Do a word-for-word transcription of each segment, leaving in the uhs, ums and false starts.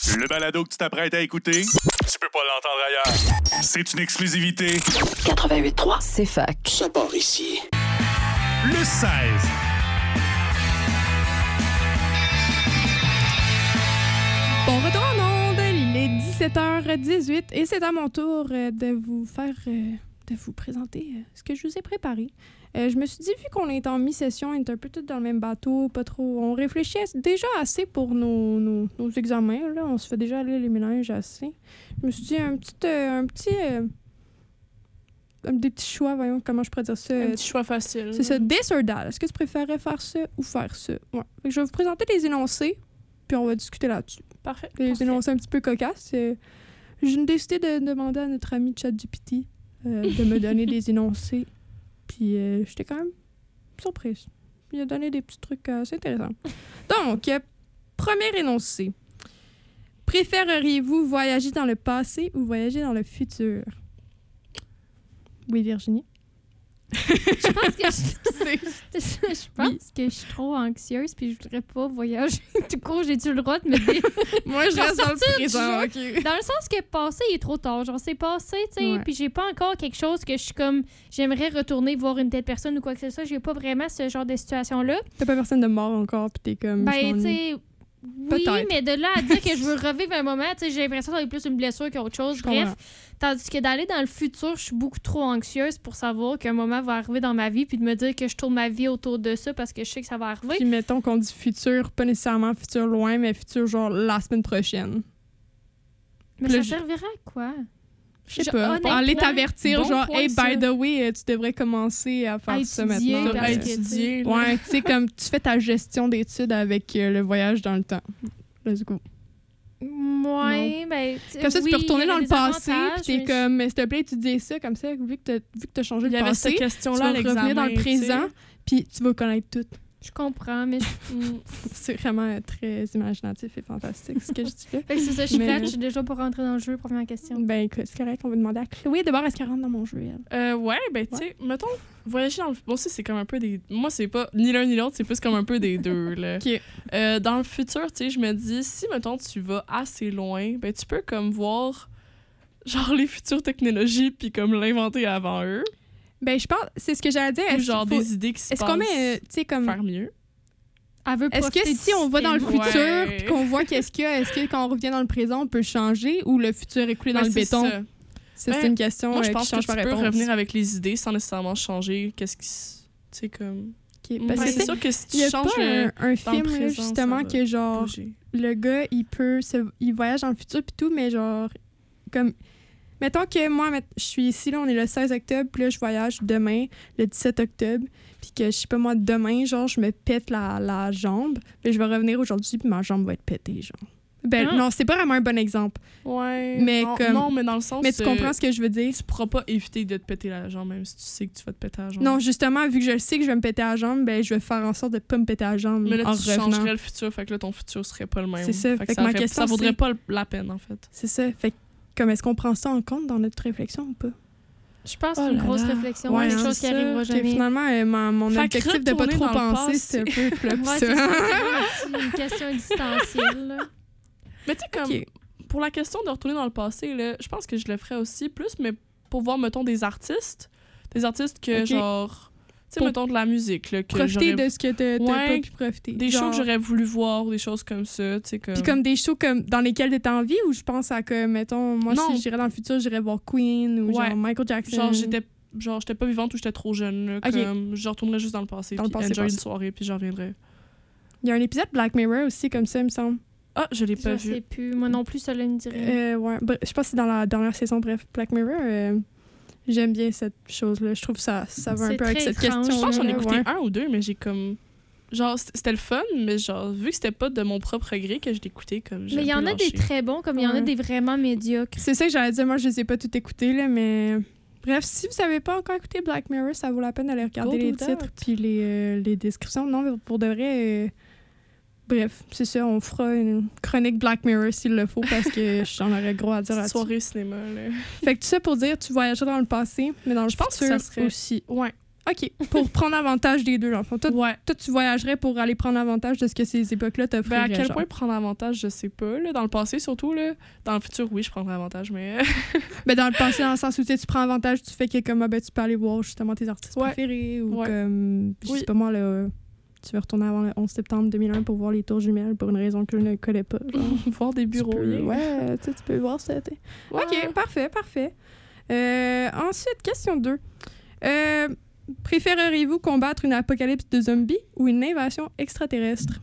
Le balado que tu t'apprêtes à écouter, tu peux pas l'entendre ailleurs. C'est une exclusivité. quatre-vingt-huit trois, C'est fac. ça part ici. Le seize. Bon retour en onde, il est dix-sept heures dix-huit et c'est à mon tour euh, de vous faire, euh, de vous présenter euh, ce que je vous ai préparé. Euh, je me suis dit, vu qu'on est en mi-session, on est un peu tous dans le même bateau, pas trop... On réfléchit déjà assez pour nos, nos, nos examens, là. On se fait déjà aller les mélanges assez. Je me suis dit, un petit... Euh, un petit euh, un, des petits choix, voyons, comment je pourrais dire ça. Un petit choix facile. C'est ça, this or that. Est-ce que tu préférais faire ça ou faire ça? Ouais. Fait que je vais vous présenter les énoncés, puis on va discuter là-dessus. Parfait. Les Parfait. énoncés un petit peu cocasses. Euh, j'ai décidé de demander à notre ami ChatGPT euh, de me donner des énoncés. Puis euh, j'étais quand même surprise. Il a donné des petits trucs assez intéressants. Donc, euh, premier énoncé. Préféreriez-vous voyager dans le passé ou voyager dans le futur? Oui, Virginie? Je pense que je, je pense Oui. que je suis trop anxieuse puis je voudrais pas voyager tout court. J'ai-tu le droit de me dire? Moi, je Genre reste dans le sortir du présent. jeu. OK. Dans le sens que passé, il est trop tard. Genre, c'est passé, tu sais, Ouais. puis j'ai pas encore quelque chose que je suis comme... J'aimerais retourner voir une telle personne ou quoi que ce soit. J'ai pas vraiment ce genre de situation-là. T'as pas personne de mort encore, puis t'es comme... je Ben, tu m'ennuie. sais... Oui, Peut-être. mais de là à dire que je veux revivre un moment, tu sais, j'ai l'impression que ça va être plus une blessure qu'autre chose. Je Bref, comprends. tandis que d'aller dans le futur, je suis beaucoup trop anxieuse pour savoir qu'un moment va arriver dans ma vie puis de me dire que je tourne ma vie autour de ça parce que je sais que ça va arriver. Puis mettons qu'on dit futur, pas nécessairement futur loin, mais futur genre la semaine prochaine. Mais Là, ça je- servirait à quoi? Je sais Je- pas. honnêtement, Aller t'avertir, bon genre, point, hey, ça. by the way, euh, tu devrais commencer à faire À ça étudier, maintenant. parce à que, étudier. là. Ouais, tu sais, comme tu fais ta gestion d'études avec euh, le voyage dans le temps. Let's go. Ouais, ben. t- Comme ça, tu oui, peux retourner il y a dans le des passé, avantages, puis t'es mais je- comme, mais s'il te plaît, étudier ça, comme ça, vu que t'as, vu que t'as changé Il y le avait passé, cette tu question-là vas à l'examen. revenir dans le tu sais. présent, puis tu vas connaître tout. Je comprends, mais. je- mm. C'est vraiment euh, très imaginatif et fantastique, ce que je dis là. Fait que c'est ça, je suis Mais- prête, je suis déjà pour rentrer dans le jeu. Première question. Ben écoute, c'est correct, on va demander à Chloé. D'abord, est-ce qu'elle rentre dans mon jeu, elle? Euh, ouais, ben, tu sais, mettons, voyager dans le. Moi aussi, c'est comme un peu des. Moi, c'est pas ni l'un ni l'autre, c'est plus comme un peu des deux, là. OK. Euh, dans le futur, tu sais, je me dis, si, mettons, tu vas assez loin, ben, tu peux comme voir, genre, les futures technologies, puis comme l'inventer avant eux. Ben, je pense, c'est ce que j'allais dire. Ou Est-ce genre qu'il faut- des idées qui se Est-ce passent. qu'on met, euh, tu sais, comme. faire mieux. Elle veut Est-ce que profiter si du on va dans le système. futur Ouais. puis qu'on voit qu'est-ce qu'il y a, est-ce que quand on revient dans le présent, on peut changer ou le futur est coulé dans Ben, le c'est béton? ça. Ça, c'est Ben, une question Moi, je euh, pense qui que change tu ma peux réponse. revenir avec les idées sans nécessairement changer qu'est-ce qui se. Tu sais, comme. OK, parce Ben, que c'est c'est sûr que si tu il y a changes pas le. un, un dans le film là, présent, justement ça va que genre bouger. le gars il peut se, il voyage dans le futur puis tout mais genre comme mettons que moi met- je suis ici là on est le seize octobre puis là je voyage demain le dix-sept octobre puis que je sais pas moi demain genre je me pète la, la jambe puis je vais revenir aujourd'hui puis ma jambe va être pétée genre. Ben Ah. non, c'est pas vraiment un bon exemple. Ouais. Mais non, comme- non, mais dans le sens. Mais tu euh, comprends ce que je veux dire? Tu pourras pas éviter de te péter la jambe, même si tu sais que tu vas te péter la jambe. Non, justement, vu que je sais que je vais me péter la jambe, ben je vais faire en sorte de pas me péter la jambe Mais là, en tu revenant. changerais le futur, fait que là, ton futur serait pas le même. C'est ça, Fait fait que ça, ma ferait- question, ça vaudrait c'est- pas la peine, en fait. C'est ça. Fait que, comme est-ce qu'on prend ça en compte dans notre réflexion ou pas? Je pense que Oh c'est une là grosse là. réflexion, Ouais, quelque hein, chose qui c'est ça. arrivera Que jamais. finalement, euh, ma- mon Fait que objectif de pas retourner trop dans le penser, passé. c'est un peu flop, Ouais, ça. c'est ça, c'est comme une question existentielle. là. Mais tu sais, comme, Ok. pour la question de retourner dans le passé, là, je pense que je le ferais aussi plus, mais pour voir, mettons, des artistes. Des artistes que, Ok. genre, tu sais, Pour mettons, de la musique, là, que Profiter j'aurais- de ce que t'as t'as Ouais, pas pu profiter. Des Genre- shows que j'aurais voulu voir, ou des choses comme ça, tu sais, comme... Puis comme des shows comme dans lesquels t'étais en vie ou je pense à que, mettons, moi, Non. si j'irais dans le futur, j'irais voir Queen ou Ouais. genre Michael Jackson. Genre, j'étais genre j'étais pas vivante ou j'étais trop jeune, là, Ok. comme, je retournerais juste dans le passé, Dans le puis passé, enjoy passé. une soirée, puis j'en reviendrais. Il y a un épisode Black Mirror aussi comme ça, il me semble. Ah, je l'ai pas Je vu. sais plus. Moi non plus, ça là me dit rien. Euh, ouais. Bref, je pense que c'est dans la dernière saison. Bref, Black Mirror, euh, j'aime bien cette chose-là. Je trouve que ça, ça va un C'est peu avec très cette étrange. question. Je pense que j'en ai écouté ouais. un ou deux, mais j'ai comme... Genre, c- c'était le fun, mais genre, vu que c'était pas de mon propre gré que je l'écoutais, comme j'ai Mais il y un en peu a des lâché. très bons, comme il y en a Ouais. des vraiment médiocres. C'est ça que j'allais dire. Moi, je les ai pas toutes écoutées, là, mais... Bref, si vous n'avez pas encore écouté Black Mirror, ça vaut la peine d'aller regarder Go les do that. titres puis les, euh, les descriptions. Non, mais pour de vrai... euh, Bref, c'est ça, on fera une chronique Black Mirror s'il le faut parce que j'en aurais gros à dire Petite là-dessus. soirée cinéma, là. Fait que tout ça pour dire, tu voyagerais dans le passé, mais dans le Je pense que futur ça serait- aussi. Ouais. OK. Pour prendre avantage des deux, dans le fond. Toi, Ouais. toi, tu voyagerais pour aller prendre avantage de ce que ces époques-là t'offriraient. Ben, à quel genre. point prendre avantage, je sais pas. Là. Dans le passé, surtout. Là. Dans le futur, oui, je prendrais avantage, mais... Ben, dans le passé, dans le sens où tu sais, tu prends avantage du fait que comme, ah, ben, tu peux aller voir justement tes artistes Ouais. préférés ou Ouais. comme, je Oui. sais pas moi, là, tu veux retourner avant le onze septembre deux mille un pour voir les tours jumelles pour une raison que je ne connais pas. Genre. Voir des Tu bureaux. peux- yeah. ouais, tu sais, tu peux voir ça. t'sais. Ouais. OK, parfait, parfait. Euh, ensuite, question deux. Euh, préféreriez-vous combattre une apocalypse de zombies ou une invasion extraterrestre?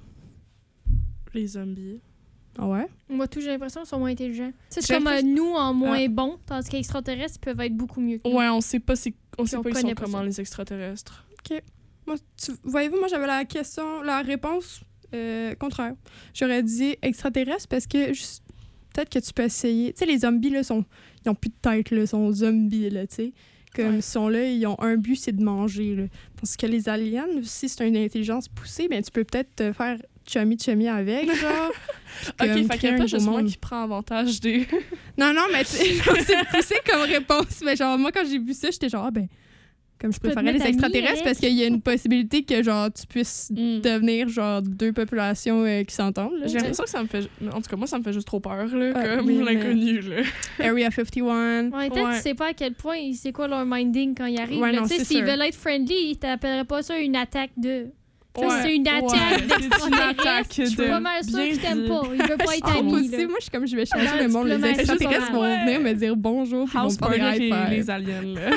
Les zombies. Ah ouais? Moi, tout, j'ai l'impression qu'ils sont moins intelligents. C'est J'ai comme euh, l'impression- nous en moins Ah. bons, tandis qu'extraterrestres, ils peuvent être beaucoup mieux que nous. Ouais, on sait pas, c'est... on sait on pas ils sont connaît pas comment, ça. les extraterrestres. Moi, tu- voyez-vous, moi, j'avais la question, la réponse euh, contraire. J'aurais dit extraterrestre parce que juste- peut-être que tu peux essayer. Tu sais, les zombies, là, sont, ils ont plus de tête, là, ils sont zombies, là, tu sais. Comme Ouais. ils sont là, ils ont un but, c'est de manger, là. Parce que les aliens, si c'est une intelligence poussée, ben tu peux peut-être te faire chummy-chummy avec, genre. puis Ok, comme fait qu'il créer y a un pas nouveau juste moi monde. qui prend avantage des... Non, non, mais tu sais, genre, c'est poussé comme réponse. Mais genre, moi, quand j'ai vu ça, j'étais genre, ah, ben, comme je peux te préférais les mettre amie extraterrestres avec. parce qu'il y a une possibilité que, genre, tu puisses Mm. devenir, genre, deux populations euh, qui s'entendent. là, J'ai tu sais. l'impression que ça me fait... En tout cas, moi, ça me fait juste trop peur, là, Ah, comme oui, mais- l'inconnu, là. Area cinquante et un. En même temps, Ouais. tu sais pas à quel point c'est quoi leur minding quand ils arrivent. Ouais, là. non, Tu sais, c'est s'ils sûr. veulent être friendly, ils t'appelleraient pas ça une attaque de. Ça, Ouais. c'est une attaque Ouais, c'est une d'extraterrestres. attaque Je suis de- pas mal sûre bien qu'ils t'aiment dit. pas. Ils veulent pas être Ah, moi amis. aussi, là. moi, je suis comme, je vais changer Dans le monde. Les diplomatie, extraterrestres vont ouais. venir me dire bonjour, puis ils vont House me faire party des high avec les, five. les aliens, là.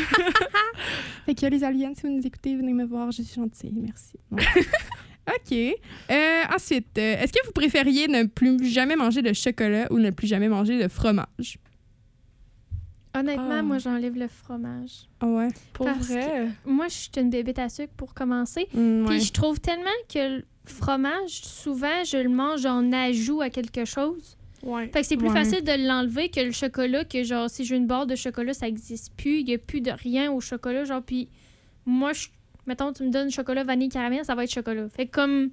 Fait que les aliens, si vous nous écoutez, venez me voir, je suis gentille, merci. Bon. OK. Euh, ensuite, euh, est-ce que vous préfériez ne plus jamais manger de chocolat ou ne plus jamais manger de fromage? Honnêtement, Ah. moi, j'enlève le fromage. Ah ouais? Pour Parce vrai. Moi, je suis une bébête à sucre pour commencer. Mm, ouais. Puis je trouve tellement que le fromage, souvent, je le mange en ajout à quelque chose. Ouais. Fait que c'est plus Ouais. facile de l'enlever que le chocolat, que genre, si j'ai une barre de chocolat, ça existe plus. Il n'y a plus de rien au chocolat. Genre, puis moi, je, mettons, tu me donnes chocolat, vanille, caramel, ça va être chocolat. Fait que comme,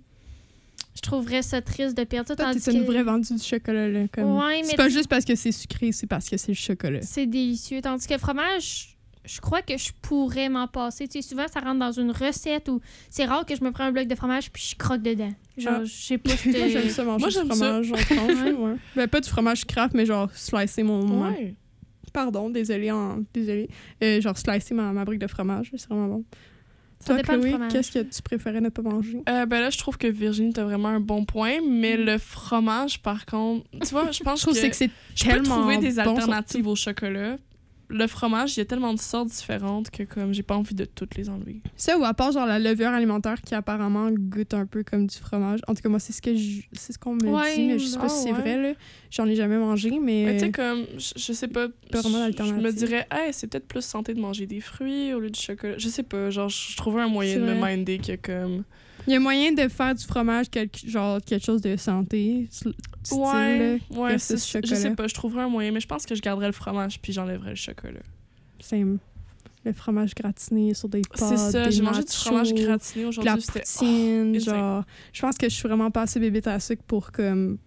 je trouverais ça triste de perdre ça. Toi, Tandis t'es une que vraie vendue du chocolat, là. Comme... Ouais, mais c'est pas juste parce que c'est sucré, c'est parce que c'est le chocolat. c'est délicieux. Tandis que le fromage, je crois que je pourrais m'en passer. Tu sais, souvent, ça rentre dans une recette où c'est rare que je me prends un bloc de fromage puis je croque dedans. Genre, Ah. je sais pas si Moi, j'aime ça manger Moi, du j'aime ça. fromage en tranche, là, ouais. Ben, pas du fromage craft, mais genre slicer mon... Ouais. Pardon, désolé, en... désolé. Euh, genre slicer ma, ma brique de fromage, c'est vraiment bon. Ça Toi, dépend du Chloé, fromage. qu'est-ce que tu préférais ne pas manger? Euh, ben là, je trouve que Virginie, t'as vraiment un bon point, mais le fromage, par contre, tu vois, je pense Je trouve que, c'est que c'est je peux tellement trouver des bon, alternatives au chocolat. Le fromage, il y a tellement de sortes différentes que comme j'ai pas envie de toutes les enlever. ça, ou à part genre la levure alimentaire qui apparemment goûte un peu comme du fromage. En tout cas, moi, c'est ce que je... c'est ce qu'on me Ouais, dit, mais je sais pas ah si c'est ouais. vrai, là. J'en ai jamais mangé, mais... Mais tu sais, comme, je, je sais pas, Pas vraiment je- je d'alternative. me dirais, hey, c'est peut-être plus santé de manger des fruits au lieu du chocolat. Je sais pas, genre, je trouvais un moyen C'est de me vrai. minder que comme... Il y a moyen de faire du fromage, quelque, genre quelque chose de santé, sl- style, Ouais, là, ouais, versus c'est- je chocolat. sais pas, je trouverais un moyen, mais je pense que je garderais le fromage puis j'enlèverais le chocolat. C'est le fromage gratiné sur des pâtes, C'est ça, des j'ai mangé du nachos, fromage gratiné de la aujourd'hui, c'était... poutine, oh, genre... Je pense que je suis vraiment pas assez bébête à sucre pour comme...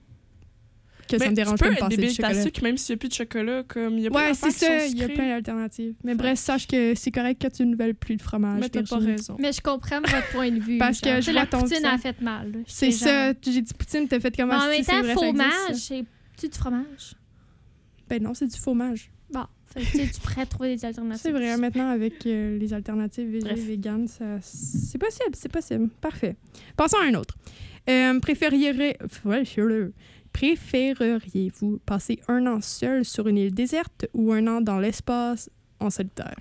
que Mais ça me dérange tu peux pas de être passer du bébé à chocolat. sucre même s'il n'y a plus de chocolat, comme il y a plein Ouais, d'affaires c'est qui ça, sont il y a sucrées. plein d'alternatives. Mais Fait bref, sache que c'est correct que tu ne veuilles plus de fromage. Mais t'as pas Virginie. raison. Mais je comprends votre point de vue. Parce que genre. je Tu sais, vois la ton poutine sang. a fait mal. là. C'est genre- ça, j'ai dit poutine, t'as fait comment Mais en si même c'est temps, vrai, ça existe, fromage, ça? c'est tu du fromage. Ben non, c'est du fromage. Bon, fait que, tu sais, tu pourrais trouver des alternatives. C'est vrai, maintenant, avec euh, les alternatives végé, Bref. véganes, ça, c'est possible, c'est possible. Parfait. Passons à un autre. Euh, préféreriez... ouais, je suis heureux. Préféreriez-vous passer un an seul sur une île déserte ou un an dans l'espace en solitaire?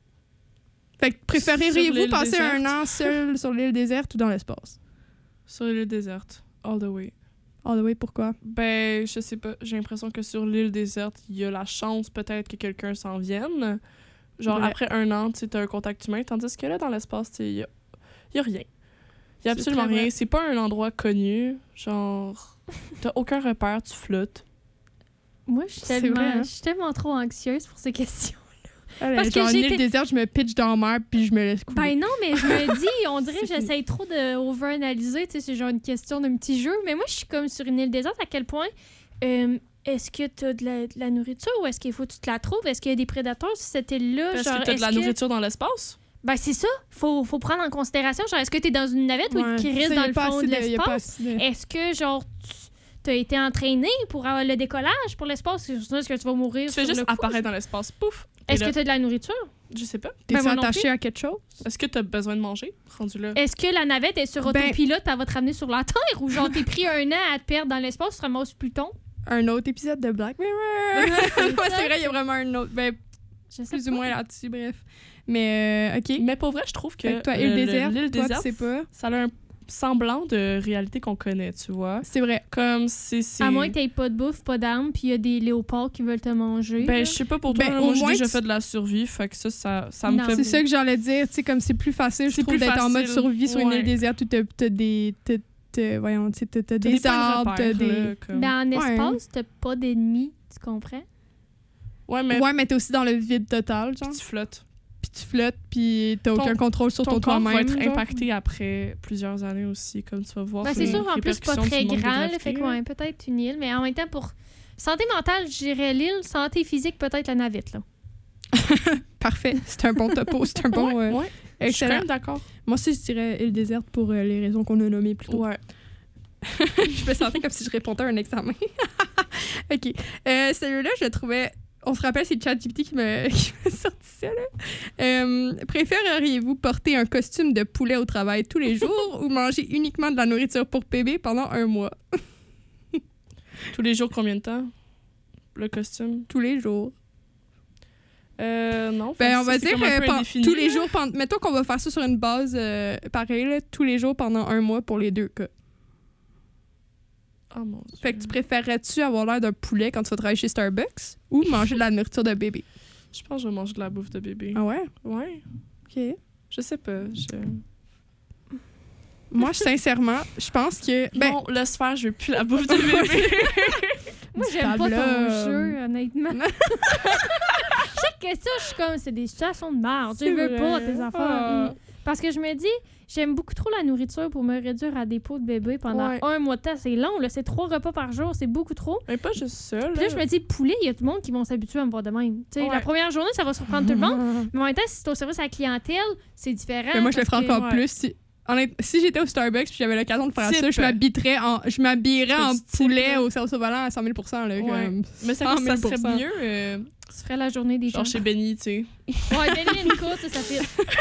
Fait que Sur préféreriez-vous l'île passer déserte? un an seul sur l'île déserte ou dans l'espace? Sur l'île déserte, all the way. All the way, pourquoi? Ben, je sais pas, j'ai l'impression que sur l'île déserte, il y a la chance peut-être que quelqu'un s'en vienne. Genre, Ouais. après un an, tu as un contact humain, tandis que là, dans l'espace, tu sais, il y a, y a rien. Il y a C'est absolument très rien. vrai. C'est pas un endroit connu. Genre, t'as aucun repère, tu flottes. Moi, je suis C'est tellement, vrai, hein? je suis tellement trop anxieuse pour ces questions. Parce Parce que genre, j'ai une île été- déserte, je me pitch dans la mer puis je me laisse couler. Ben non, mais je me dis, on dirait que C'est fini. j'essaye trop de over-analyser. Tu sais, c'est genre une question d'un petit jeu. Mais moi, je suis comme sur une île déserte. À quel point euh, est-ce que tu as de la, de la nourriture ou est-ce qu'il faut que tu te la trouves? Est-ce qu'il y a des prédateurs sur cette île-là? Est-ce Genre, que t'as de la est-ce que- nourriture dans l'espace? Ben, c'est ça. Faut, faut prendre en considération. Genre, est-ce que t'es dans une navette Ouais. ou qui Ça, reste y a dans le pas fond assez de y a pas l'espace? assez de- Est-ce que, genre, tu as été entraîné pour avoir le décollage pour l'espace? Est-ce que tu vas mourir Tu fais sur juste le coup? apparaître dans l'espace. Pouf! Et Est-ce là, que tu as de la nourriture? Je sais pas. T'es-tu Ben, moi non attaché à quelque chose? Est-ce que t'as besoin de manger? Rendu là. Est-ce que la navette est sur Ben- autopilote et elle va te ramener sur la Terre? Ou genre, t'es pris un an à te perdre dans l'espace, tu te ramasses sur Pluton? Un autre épisode de Black Mirror. C'est Ouais, ça, c'est vrai, il y a vraiment un autre. Ben, Je sais plus pas. ou moins là-dessus, bref. Mais, euh, OK. Mais pour vrai, je trouve que. Fait que toi, le- île le- déserte, l'île toi, tu déserte, sais pas. ça a un semblant de réalité qu'on connaît, tu vois. C'est vrai. Comme c'est. c'est- À moins que t'aies pas de bouffe, pas d'armes, puis il y a des léopards qui veulent te manger. Ben, là. je sais pas pour toi, Ben, là, au moi j'ai moins, déjà tu- fait de la survie, fait que ça, ça, ça me Non. fait. C'est ça que j'allais dire. Tu sais, comme c'est plus facile, je C'est trouve, plus d'être en mode facile. survie sur une Ouais. île déserte où t'as t'as des... t'as- t'as- voyons, tu sais, t'as t'as T'as des points de arbres, t'as repère, des... là, comme- Ben, en Ouais. espace, t'as pas d'ennemis, tu comprends? Ouais, mais Ouais, mais t'es aussi dans le vide total, genre. tu flottes. Puis tu flottes, puis t'as Ton- aucun contrôle sur Ton ton corps va toi-même. être genre. impacté après plusieurs années aussi, comme tu vas voir. Ben, c'est les sûr, en plus, pas répercussions très du manque de grand, là, gravité, fait que là. ouais, peut-être une île, mais en même temps, pour santé mentale, je dirais l'île, santé physique, peut-être la navette, là. Parfait. C'est un bon topo. C'est un bon... Ouais, euh, ouais. Je suis quand excellent. même d'accord. Moi aussi, je dirais île déserte pour euh, les raisons qu'on a nommées plus tôt. Ouais. Je me sentais comme si je répondais à un examen. OK. Euh, Celui-là, je le trouvais... On se rappelle, c'est ChatGPT qui m'a qui m'a sorti ça, là. Euh, préféreriez-vous porter un costume de poulet au travail tous les jours ou manger uniquement de la nourriture pour bébé pendant un mois? Tous les jours, combien de temps? Le costume? Tous les jours. Euh, non. Ben, fait on que va ça, c'est dire comme un euh, peu pen- indéfini, tous les là. jours. Pendant... Mettons qu'on va faire ça sur une base euh, pareille, là, tous les jours pendant un mois pour les deux cas. Oh mon Dieu. Fait que tu préférerais-tu avoir l'air d'un poulet quand tu vas travailler chez Starbucks ou manger de la nourriture de bébé? Je pense que je vais manger de la bouffe de bébé. Ah ouais? Ouais. OK. Je sais pas. Je... Moi, sincèrement, je pense que... Ben, Non, laisse faire, je veux plus la bouffe de bébé. Moi, Du j'aime pas ton tablum. jeu, honnêtement. Chaque question, je suis comme, c'est des situations de merde. Je C'est veux vrai. pas tes affaires. Ah. Mm. Parce que je me dis, j'aime beaucoup trop la nourriture pour me réduire à des pots de bébé pendant Ouais. un mois de temps. C'est long, là. C'est trois repas par jour. C'est beaucoup trop. Mais pas juste ça, là. Puis là, je me dis, poulet, il y a tout le monde qui vont s'habituer à me voir de même. Tu sais, Ouais. La première journée, ça va surprendre tout le monde. Mais en même temps, si c'est au service à la clientèle, c'est différent. Ben, moi, je le ferais parce que- encore ouais. plus. Si, honnête- si j'étais au Starbucks puis j'avais l'occasion de faire Type. ça, je m'habillerais en, je m'habillerais en Du type, poulet là. au service au volant à cent mille pour cent. Là, Ouais. comme Mais ça, cent ça mille serait pour cent. mieux, euh, Tu ferais la journée des gens. genre chez Benny, tu sais. Ouais, Benny et Nico, tu sais, ça fait.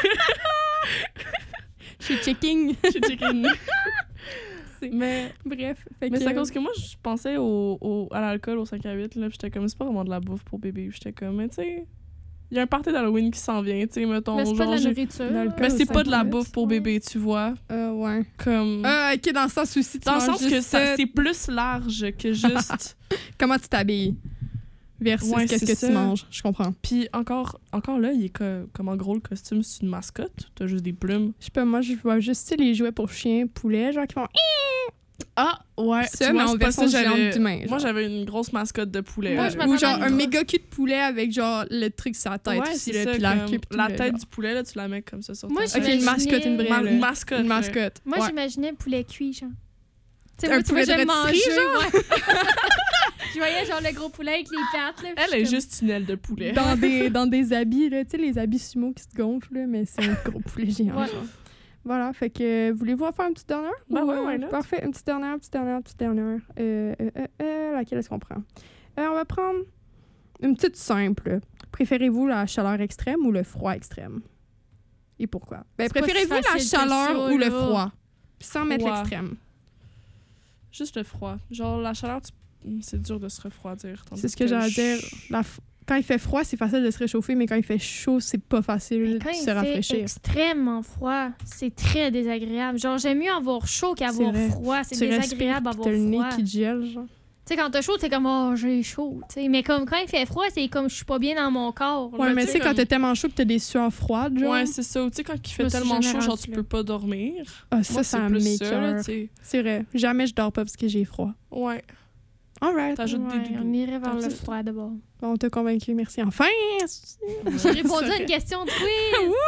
Chez Checking. Chez Chicken. mais Bref. Fait mais que- c'est à cause que moi, je pensais au, au- à l'alcool au cinq à huit, là, puis j'étais comme, c'est pas vraiment de la bouffe pour bébé. Puis j'étais comme, mais tu sais, il y a un party d'Halloween qui s'en vient, tu sais, mettons. Mais c'est pas de genre, la j'ai- nourriture. L'alcool. Mais c'est au pas de la cinq à huit, bouffe pour ouais. bébé, tu vois. Euh, ouais. Comme. Ah, ok, dans le sens aussi, tu dans le manges sens que juste ça- ça. c'est plus large que juste. Comment tu t'habilles versus Ouais, qu'est-ce c'est que ça. tu manges. Je comprends. Puis encore, encore là, il est co- comme en gros le costume, c'est une mascotte. T'as juste des plumes. Je sais pas, moi, je vois juste tu sais, les jouets pour chiens, poulets, genre qui font Ah, ouais. ça, tu mais vois, en c'est pas version ça, j'avais- géante d'humain. Moi, genre. j'avais une grosse mascotte de poulet. Moi, là. je Ou m'attendais genre à un une méga cul de poulet avec genre le truc sur la tête Ouais, aussi, c'est là, ça, puis la comme queue, puis tout la le tête genre. du poulet, là, tu la mets comme ça sur Moi, ta Ok, tête. une mascotte, une vraie. Ma- là. une mascotte. Une là. mascotte. Moi, Ouais. j'imaginais poulet cuit, genre. Tu sais, Un moi, tu vois, poulet de j'aime manger, rôtisserie, ouais. Je voyais genre le gros poulet avec les pattes, là. puis Elle je est suis juste une aile de poulet. Dans des, dans des habits, là, tu sais, les habits sumo qui se gonflent, là, mais c'est un gros poulet géant. Ouais. genre. Voilà, fait que euh, voulez-vous en faire une petite dernière? Ben Ou, ouais, euh, why not? Parfait, une petite dernière, petite dernière, petite dernière. Euh, euh, euh, euh, laquelle est-ce qu'on prend? Euh, on va prendre une petite simple. Préférez-vous la chaleur extrême ou le froid extrême? Et pourquoi? Ben, C'est pas préférez-vous si la facile que chaleur ça, ou le là. froid? Puis sans mettre Froid. l'extrême. Juste le froid. Genre, la chaleur, tu- c'est dur de se refroidir. tandis C'est ce que j'allais dire. La f- Quand il fait froid, c'est facile de se réchauffer, mais quand il fait chaud, c'est pas facile Quand de il se fait rafraîchir. extrêmement froid, c'est très désagréable. Genre, j'aime mieux avoir chaud C'est qu'avoir vrai. froid. C'est Tu respires, désagréable puis avoir t'as le nez froid. qui gèle, genre. Tu sais, quand t'as chaud, t'es comme, oh, j'ai chaud. tu sais. Mais comme quand il fait froid, c'est comme, je suis pas bien dans mon corps. Ouais, là. mais tu tu sais, sais, quand comme- t'es tellement chaud que t'as des sueurs froides, genre. Ouais, c'est ça. Ou tu sais, quand il me fait suis tellement jamais chaud, genre, rendue tu là. peux pas dormir. Ah, ça, Moi, ça c'est plus ça, là, m'écoeure. tu sais. C'est vrai. Jamais je dors pas parce que j'ai froid. Ouais. Alright. T'ajoutes Ouais, des on doudous. irait vers le T'as- froid d'abord. Bon, on t'a convaincu, merci. Enfin! J'ai répondu à une question de quiz. Wouh!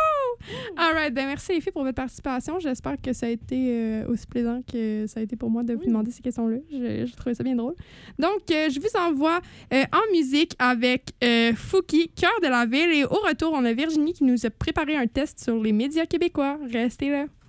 All right, ben merci les filles pour votre participation. J'espère que ça a été euh, aussi plaisant que ça a été pour moi de vous Oui. demander ces questions-là. J'ai trouvé ça bien drôle. Donc, euh, je vous envoie euh, en musique avec euh, Fouki, Cœur de la ville. Et au retour, on a Virginie qui nous a préparé un test sur les médias québécois. Restez là.